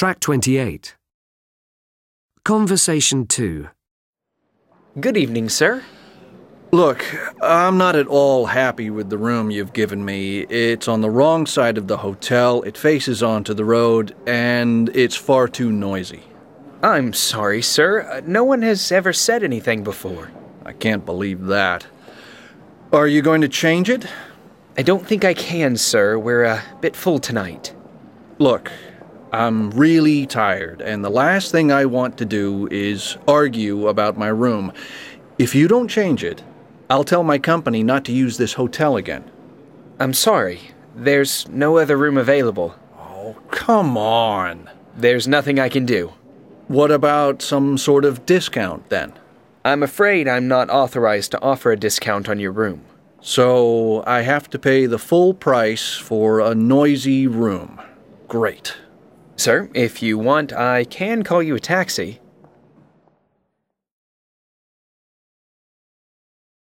Track 28. Conversation 2. Good evening, sir. Look, I'm not at all happy with the room you've given me. It's on the wrong side of the hotel, it faces onto the road, and it's far too noisy. I'm sorry, sir. No one has ever said anything before. I can't believe that. Are you going to change it? I don't think I can, sir. We're a bit full tonight. Look, I'm really tired, and the last thing I want to do is argue about my room. If you don't change it, I'll tell my company not to use this hotel again. I'm sorry. There's no other room available. Oh, come on. There's nothing I can do. What about some sort of discount, then? I'm afraid I'm not authorized to offer a discount on your room. So I have to pay the full price for a noisy room. Great. Sir, if you want, I can call you a taxi.